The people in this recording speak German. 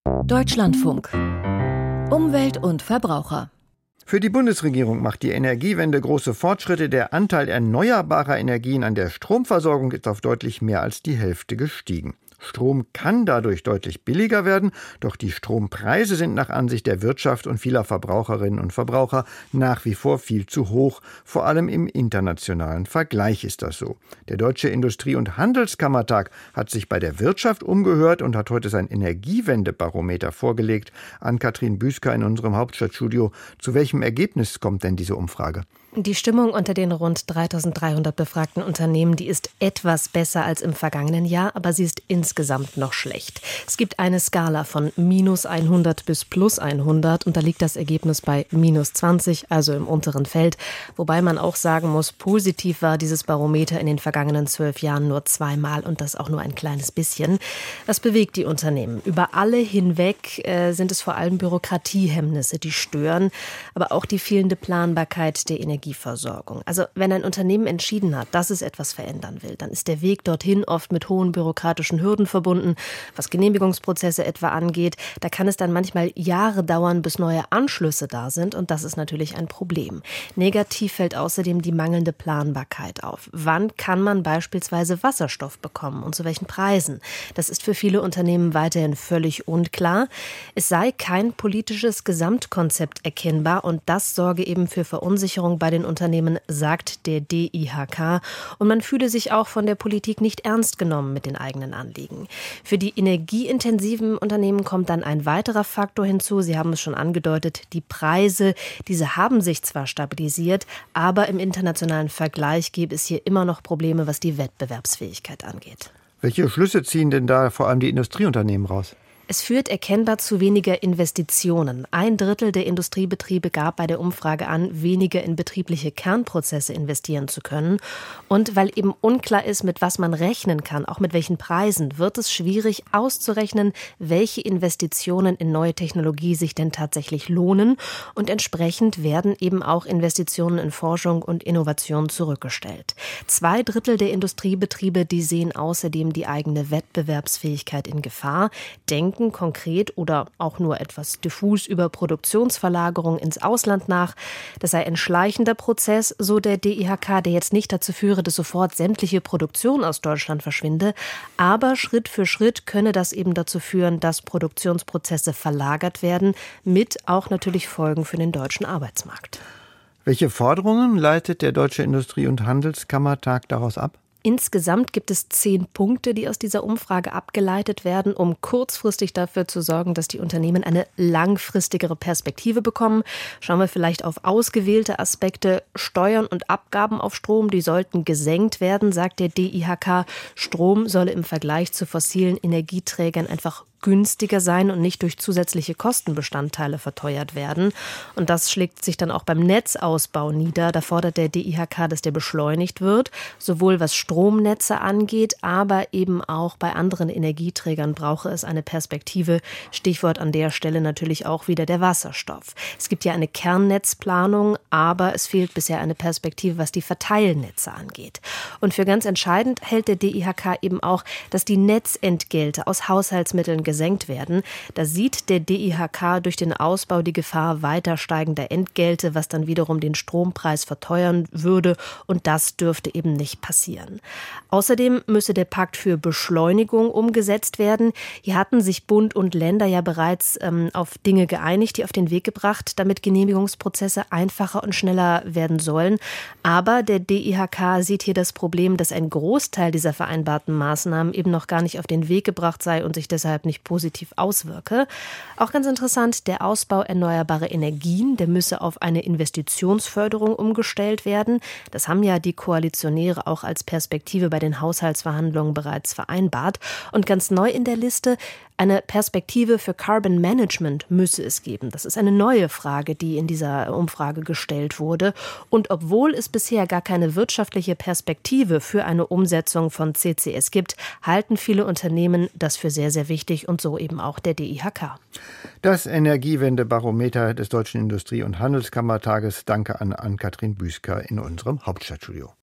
Deutschlandfunk. Umwelt und Verbraucher. Für die Bundesregierung macht die Energiewende große Fortschritte. Der Anteil erneuerbarer Energien an der Stromversorgung ist auf deutlich mehr als die Hälfte gestiegen. Strom kann dadurch deutlich billiger werden, doch die Strompreise sind nach Ansicht der Wirtschaft und vieler Verbraucherinnen und Verbraucher nach wie vor viel zu hoch. Vor allem im internationalen Vergleich ist das so. Der Deutsche Industrie- und Handelskammertag hat sich bei der Wirtschaft umgehört und hat heute sein Energiewendebarometer vorgelegt. Ann-Kathrin Büsker in unserem Hauptstadtstudio. Zu welchem Ergebnis kommt denn diese Umfrage? Die Stimmung unter den rund 3.300 befragten Unternehmen, die ist etwas besser als im vergangenen Jahr, aber sie ist insgesamt noch schlecht. Es gibt eine Skala von -100 bis +100 und da liegt das Ergebnis bei -20, also im unteren Feld. Wobei man auch sagen muss, positiv war dieses Barometer in den vergangenen 12 Jahren nur zweimal und das auch nur ein kleines bisschen. Was bewegt die Unternehmen? Über alle hinweg sind es vor allem Bürokratiehemmnisse, die stören, aber auch die fehlende Planbarkeit der Energieversorgung. Also wenn ein Unternehmen entschieden hat, dass es etwas verändern will, dann ist der Weg dorthin oft mit hohen bürokratischen Hürden verbunden, was Genehmigungsprozesse etwa angeht. Da kann es dann manchmal Jahre dauern, bis neue Anschlüsse da sind und das ist natürlich ein Problem. Negativ fällt außerdem die mangelnde Planbarkeit auf. Wann kann man beispielsweise Wasserstoff bekommen und zu welchen Preisen? Das ist für viele Unternehmen weiterhin völlig unklar. Es sei kein politisches Gesamtkonzept erkennbar und das sorge eben für Verunsicherung bei den Unternehmen, sagt der DIHK. Und man fühle sich auch von der Politik nicht ernst genommen mit den eigenen Anliegen. Für die energieintensiven Unternehmen kommt dann ein weiterer Faktor hinzu. Sie haben es schon angedeutet, die Preise, diese haben sich zwar stabilisiert, aber im internationalen Vergleich gäbe es hier immer noch Probleme, was die Wettbewerbsfähigkeit angeht. Welche Schlüsse ziehen denn da vor allem die Industrieunternehmen raus? Es führt erkennbar zu weniger Investitionen. 1/3 der Industriebetriebe gab bei der Umfrage an, weniger in betriebliche Kernprozesse investieren zu können. Und weil eben unklar ist, mit was man rechnen kann, auch mit welchen Preisen, wird es schwierig auszurechnen, welche Investitionen in neue Technologie sich denn tatsächlich lohnen. Und entsprechend werden eben auch Investitionen in Forschung und Innovation zurückgestellt. 2/3 der Industriebetriebe, die sehen außerdem die eigene Wettbewerbsfähigkeit in Gefahr, denken konkret oder auch nur etwas diffus über Produktionsverlagerung ins Ausland nach. Das sei ein schleichender Prozess, so der DIHK, der jetzt nicht dazu führe, dass sofort sämtliche Produktion aus Deutschland verschwinde. Aber Schritt für Schritt könne das eben dazu führen, dass Produktionsprozesse verlagert werden, mit auch natürlich Folgen für den deutschen Arbeitsmarkt. Welche Forderungen leitet der Deutsche Industrie- und Handelskammertag daraus ab? Insgesamt gibt es 10 Punkte, die aus dieser Umfrage abgeleitet werden, um kurzfristig dafür zu sorgen, dass die Unternehmen eine langfristigere Perspektive bekommen. Schauen wir vielleicht auf ausgewählte Aspekte. Steuern und Abgaben auf Strom, die sollten gesenkt werden, sagt der DIHK. Strom solle im Vergleich zu fossilen Energieträgern einfach günstiger sein und nicht durch zusätzliche Kostenbestandteile verteuert werden. Und das schlägt sich dann auch beim Netzausbau nieder. Da fordert der DIHK, dass der beschleunigt wird, sowohl was Stromnetze angeht, aber eben auch bei anderen Energieträgern brauche es eine Perspektive. Stichwort an der Stelle natürlich auch wieder der Wasserstoff. Es gibt ja eine Kernnetzplanung, aber es fehlt bisher eine Perspektive, was die Verteilnetze angeht. Und für ganz entscheidend hält der DIHK eben auch, dass die Netzentgelte aus Haushaltsmitteln gesenkt werden. Da sieht der DIHK durch den Ausbau die Gefahr weiter steigender Entgelte, was dann wiederum den Strompreis verteuern würde und das dürfte eben nicht passieren. Außerdem müsse der Pakt für Beschleunigung umgesetzt werden. Hier hatten sich Bund und Länder ja bereits auf Dinge geeinigt, die auf den Weg gebracht, damit Genehmigungsprozesse einfacher und schneller werden sollen. Aber der DIHK sieht hier das Problem, dass ein Großteil dieser vereinbarten Maßnahmen eben noch gar nicht auf den Weg gebracht sei und sich deshalb nicht positiv auswirke. Auch ganz interessant, der Ausbau erneuerbarer Energien, der müsse auf eine Investitionsförderung umgestellt werden. Das haben ja die Koalitionäre auch als Perspektive bei den Haushaltsverhandlungen bereits vereinbart. Und ganz neu in der Liste, eine Perspektive für Carbon Management müsse es geben. Das ist eine neue Frage, die in dieser Umfrage gestellt wurde. Und obwohl es bisher gar keine wirtschaftliche Perspektive für eine Umsetzung von CCS gibt, halten viele Unternehmen das für sehr, sehr wichtig und so eben auch der DIHK. Das Energiewendebarometer des Deutschen Industrie- und Handelskammertages. Danke an Ann-Kathrin Büsker in unserem Hauptstadtstudio.